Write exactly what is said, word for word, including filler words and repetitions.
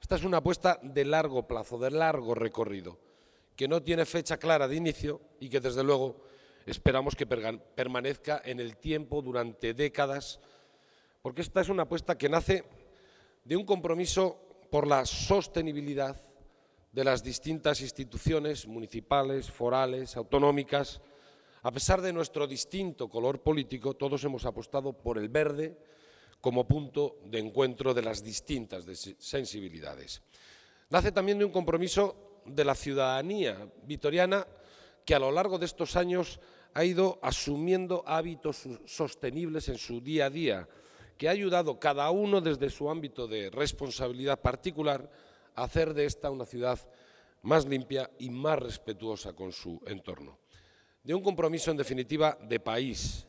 Esta es una apuesta de largo plazo, de largo recorrido, que no tiene fecha clara de inicio y que, desde luego, esperamos que permanezca en el tiempo durante décadas, porque esta es una apuesta que nace de un compromiso por la sostenibilidad de las distintas instituciones municipales, forales, autonómicas. A pesar de nuestro distinto color político, todos hemos apostado por el verde como punto de encuentro de las distintas sensibilidades. Nace también de un compromiso de la ciudadanía vitoriana que a lo largo de estos años ha ido asumiendo hábitos sostenibles en su día a día, que ha ayudado cada uno desde su ámbito de responsabilidad particular a hacer de esta una ciudad más limpia y más respetuosa con su entorno. De un compromiso, en definitiva, de país,